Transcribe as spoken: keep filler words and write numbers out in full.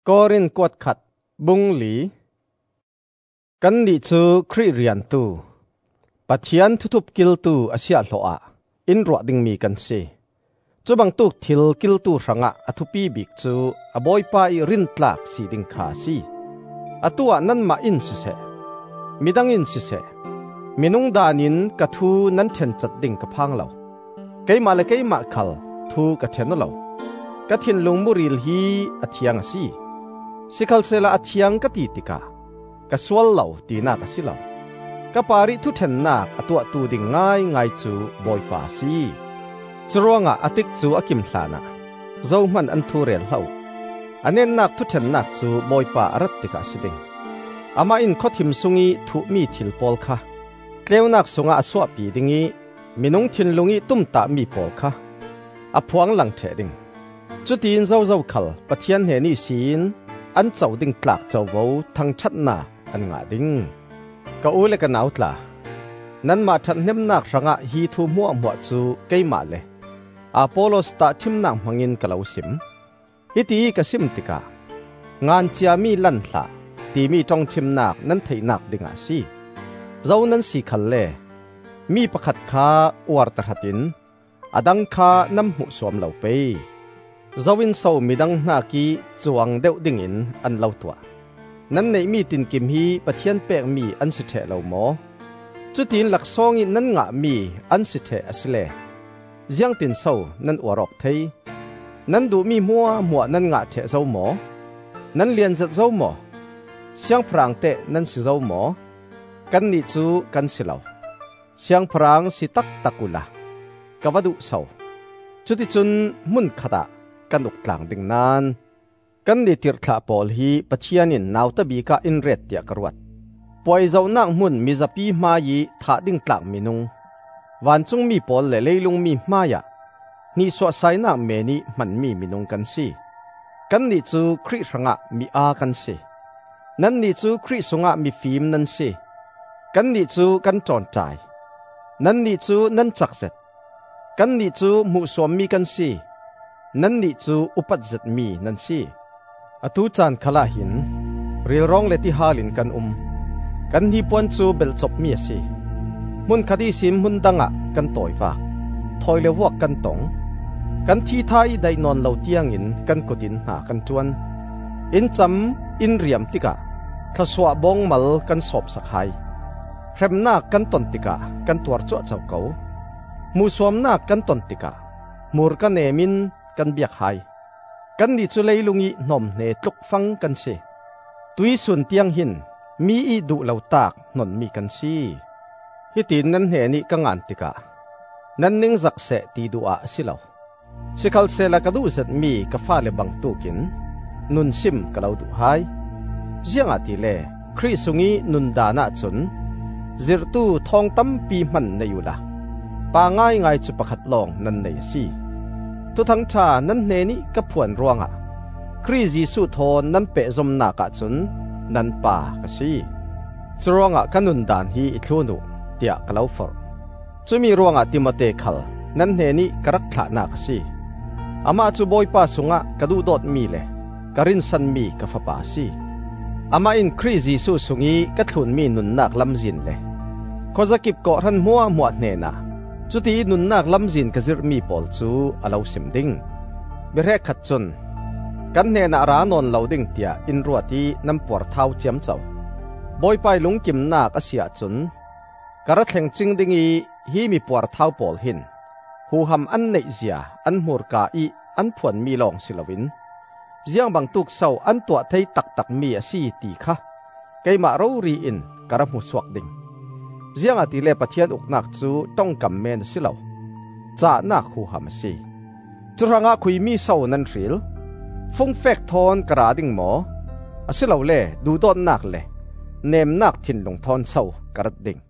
ก็รินกวดขัดบุงหลีกันดิจูครีเรียนตูปัทยันทุทุบกิลตูอาเซียโลอาอินรัวดิงมีกันเซจูบังตุกทิลกิลตูรังะอทุปีบิกจูอบอยปายรินตลักสีดิงคาซีอตัวนั้นมาอินสิเซมิดังอินสิเซมินุงดานินกะทูนั้นเทนจัดดิงกะพังเหลาไกมาเลไกมาคัลทูกะเทนเหลากะทินลุงมุริลฮีอธิยังซีสิคัลเซลาอธิยังกะตีติกากะสวลเหลาตีนากะสิเหลากะปาริทุเทนนากอตัวตูดิงง่ายง่ายจูบอยปาซีจรวงะอติกจูอกิมหลานะเจ้ามันอันทูเรลเหลาอันเนนนักทุเทนนักจูบอยปารัตติกาสิดิงอามาอินขอทิมสุงีทุมีทิลปอลค่ะเกลียวนักสุงาสวปีดิงีมินุงทินลุงีตุ้มตามีปอลค่ะอพวงหลังเทดิงจุดตีนเจ้าเจ้าขัลปะเทียนเฮนี่ศีนอันเจ้าดิงตลากเจ้าวูทั้งชัดนาอันงาดิงก็อุ้ยเล็กหนาวตลานั้นมาทันเนมนักรังะฮีทูมัวมัวจูเกยมาเลอาโปโลสตาทิมนังมังอินกะลาวสิมฮิตีกะสิมติกางานเจียมีลันละตีมีจงทิมนักนั้นไทยนักดิงอาซีเจ้านั้นสีขัลเลมีประคัดคาอวาร์ตหัดินอดังคาน้ำหูสวมเหลาไปเจ้าวินโซมีดังนากีจวงเดวดิ่งอินอันเหลาตัวนั้นในมีตินกิมฮีปะเทียนเปกมีอันสิเทเหลาหมอจุดตินหลักซองอินนั้นงะมีอันสิเทอสเลเจียงตินโซนั้นอวรอกไทยนั้นดูมีมัวมัวนั้นงะเทเจ้าหมอนั้นเลียนจัดเจ้าหมอเสียงพรางเตะนั้นสิเจ้าหมอกันนิจูกันสิเหลาเสียงพรางสิตักตักุละกวาดุเศร้าจุดที่จุนมุนขดากันอุกหลังดิ่งนานกันดิติร์ทลาปอลฮีปะเทียนินนาวตบีกาอินเรตเตียกรวดปอยเจ้านักมุนมิซาปีมายีถาดิ่งหลังมินุงวันจงมีปอลเลเลลุงมีมายะนี่สวดไซนักเมนีมันมีมินุงกันสิกันดิจูคริรังะมีอากันสินั้นดิจูคริสงะมีฟิมนั้นสิกันดิจูกันจอนใจนั้นดิจูนั้นจักเสร็จกันดิจูมุสวมมีกันสินั้นดิจูอุปัจจมีนั้นสิอตุจานขลาหินเรียร้องเลติฮาลินกันอุมกันฮีปวนจูเบลจบมีสิมุนคดีสิมมุนดังะกันต่อยว่าถอยเลวกกันตงกันที่ไทยได้นอนเหล่าเตียงอินกันกดินหากันจวนอินจำอินเรียมติกะทศวบงมัลกันสอบสักไฮเพรมนากันตนติกะกันตัวจ่อเจ้าเก่ามูสวมนากันตนติกะมูรกันเนมินกันเบียกไฮกันดิจุเลยลุงีนมเนตลุกฟังกันเสตุยสุนเตียงหินมีอีดุเหล่าตากนนมีกันซีฮิตินนั้นเฮนิกังอันติกะนั้นนิ่งจักเสตีดูอาสิเหล่าสิคัลเซลกระดูสัตมีกฟ้าเลบังตุกินนุนซิมกะเหล่าดูไฮเจียงอาติเลคริสุงีนุนดานาจุนจิรตูทองตั้มปีมันในอยู่ละปาง่ายง่ายจุปขัดลองนั่นในสิทุทั้งชานั้นเนนิกับผวนรวงอะคริจีสุโทนนั้นเปะจมนากะจุนนันป่ากสิจรวงอะกันุนดานฮีอิทลูนุเตียกะเหล่าฟอร์จะมีรวงอะติมาเตคัลนั้นเนนิกรักขานากสิอามาจูบอยป้าสุงะกระดูดอดมีเลกรินสันมีกฟ้าป้าสิอามาอินคริจีสุสุงีกัดลุนมีนุนนักลำจินเลขจะกิบเกาะรันมัวมัวเนนะจุดที่นุนนักลำจินกจิรมีปอลจูอลาวสิมดิงเบรกขัดจนกันเนนะรานนเหลาดิงเตียอินรัวที่น้ำปวดเท้าเจียมเจ้าบอยไปลุงกิมนักอาเซียจนกระแข่งจิงดิงีฮีมีปวดเท้าปอลหินหูหำอันเนเซียอันมูรกาอีอันผวนมีลองศิลวินเจียงบางตุกเศร้าอันตัวไทยตักตักมีสีตีค่ะไกมาเรารีอินกระมุสวกดิงเจียงอาทิเลปะเทียนอุกนักจูต้องกำเมนสิเหลาจ่านักหูหำสีจุรังอาคุยมีเศร้านันทริลฟงเฟกทอนกระดิ่งหมอสิเหลาเล่ดูดอนนักเล่เนมนักทินลงทอนเศร้ากระดิ่ง